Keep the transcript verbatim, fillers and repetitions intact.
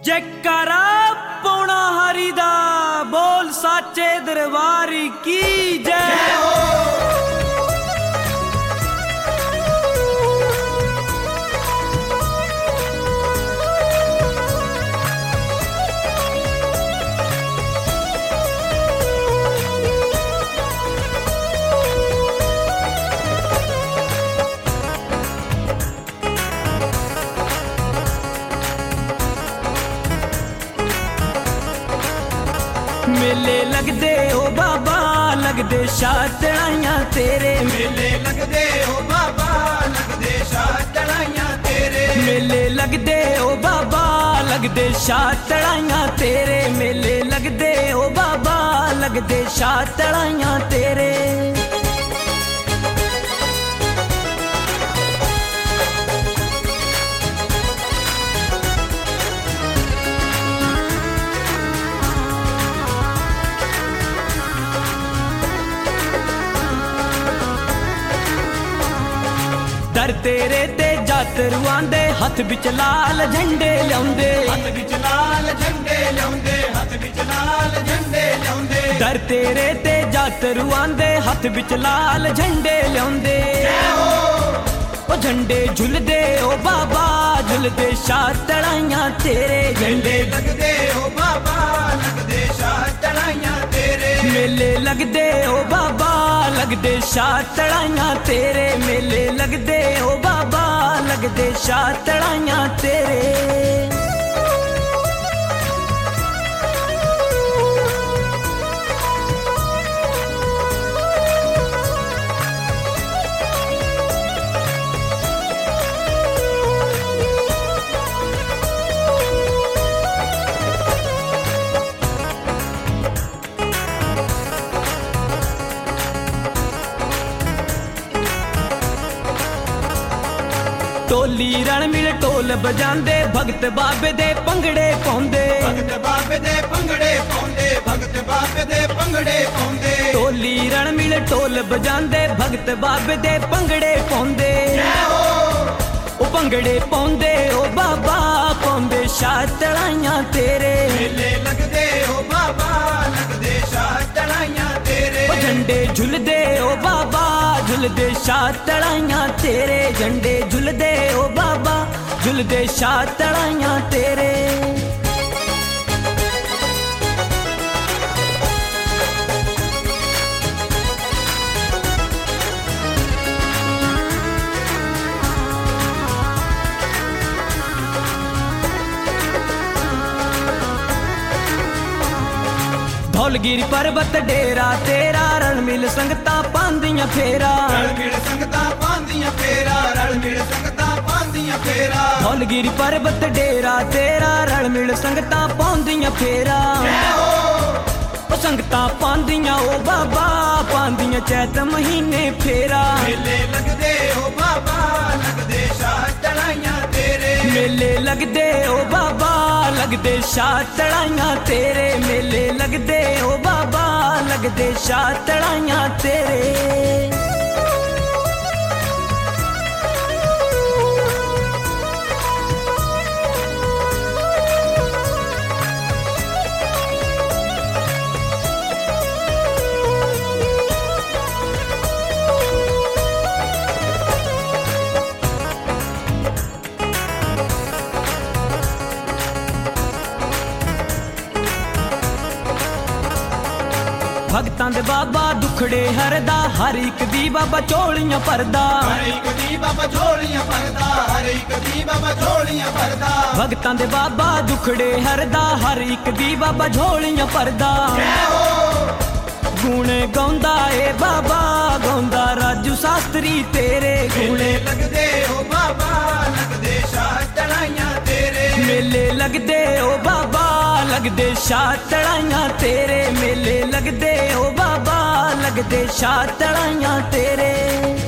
जयकारा पौना हरिदा बोल साचे दरबार की जय हो। मेले लगदे ओ बाबा लगदे शातड़ाइयां तेरे। मेले लगदे ओ बाबा लगदे शातड़ाइयां तेरे। मेले लगदे ओ बाबा लगदे शातड़ाइयां तेरे। मेले लगदे ओ बाबा लगदे शातड़ाइयां तेरे। दर तेरे ते जातरू आंदे हथ बिच लाल झंडे ल्याउंदे। हथ बिच लाल झंडे ल्याउंदे हथ बिच लाल झंडे ल्याउंदे। दर तेरे ते जातरू आंदे हथ बिच लाल झंडे ल्याउंदे। ओ झंडे झुलदे ओ बाबा झुलदे शातड़ाइयां तेरे। झंडे लगदे ओ बाबा लगदे शातड़ाइयां तेरे। मेले लगदे ओ बाबा लगदे शातड़ाइयां तेरे। मेले लगदे ओ बाबा लगदे शातड़ाइयां तेरे। टोली रण मिल ढोल बजांदे भगत बाबे दे पंगड़े पाउंदे। भगत बाबे दे पंगड़े पाउंदे भगत बाबे दे पंगड़े पाउंदे। टोली रण मिल ढोल बजांदे भगत बाबे दे पंगड़े पाउंदे। ओ पंगड़े पाउंदे ओ बाबा पाउंदे शातड़ाइयां तेरे। मेले लगदे ओ बाबा लगदे शातड़ाइयां तेरे। ओ झंडे झुलदे ओ बाबा झुलदे शातड़ाइयां तेरे। झंडे झुलदे ओ बाबा झुलदे शातड़ाइयां तेरे। धौलगिरी पर्वत डेरा तेरा रण मिल संगता पांदियां फेरा। रल मिल संगता पांदियां फेरा रल मिल संगता पांदियां फेरा। धौलगिरी पर्वत डेरा तेरा रण मिल संगता पांदियां फेरा। ओ संगता पांदियां ओ बाबा पांदियां चैत महीने फेरा। मेले लगदे ओ बाबा लगदे शातड़ाइयां तेरे। मेले लगदे ओ बाबा लगदे शातड़ाइयां तेरे। मेले लगदे ओ बाबा लगदे शातड़ाइयां तेरे। भगतां दे बाबा दुखड़े हरदा हर एक दी बाबा झोलियां भरदा। हर एक दी बाबा झोलियां भरदा हर एक दी बाबा झोलियां भरदा। भगतां दे बाबा दुखड़े हरदा हर एक दी बाबा झोलियां भरदा। गुण गाउंदा ए बाबा गाउंदा राजू शास्त्री तेरे। मेले लगदे ओ बाबा लगदे शातड़ाइयां तेरे। मेले लगदे ओ बाबा लगदे शातड़ाइयां तेरे। मेले लगदे ओ बाबा लगदे शातड़ाइयां तेरे।